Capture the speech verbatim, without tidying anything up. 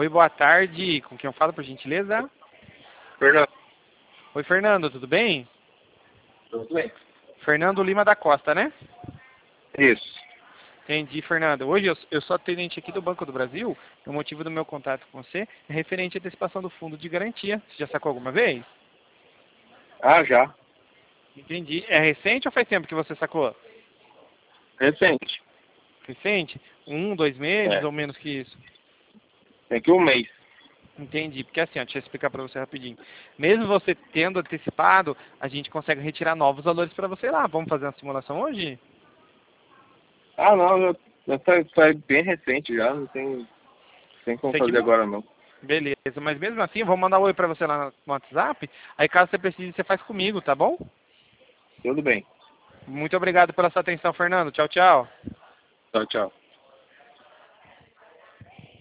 Oi, boa tarde. Com quem eu falo, por gentileza? Fernando. Oi, Fernando, tudo bem? Tudo bem? Fernando Lima da Costa, né? Isso. Entendi, Fernando. Hoje eu, eu sou atendente aqui do Banco do Brasil. O motivo do meu contato com você é referente à antecipação do fundo de garantia. Você já sacou alguma vez? Ah, já. Entendi. É recente ou faz tempo que você sacou? Recente. Recente? Um, dois meses É. ou menos que isso? Tem que um mês. Entendi. Porque assim, ó, deixa eu explicar para você rapidinho. Mesmo você tendo antecipado, a gente consegue retirar novos valores para você lá. Vamos fazer uma simulação hoje? Ah, não. Já, já tá, tá bem recente já. Não tem, tem como Sei que fazer não. agora não. Beleza, mas mesmo assim, eu vou mandar um oi pra você lá no WhatsApp. Aí caso você precise, você faz comigo, tá bom? Tudo bem. Muito obrigado pela sua atenção, Fernando. Tchau, tchau. Tchau, tchau.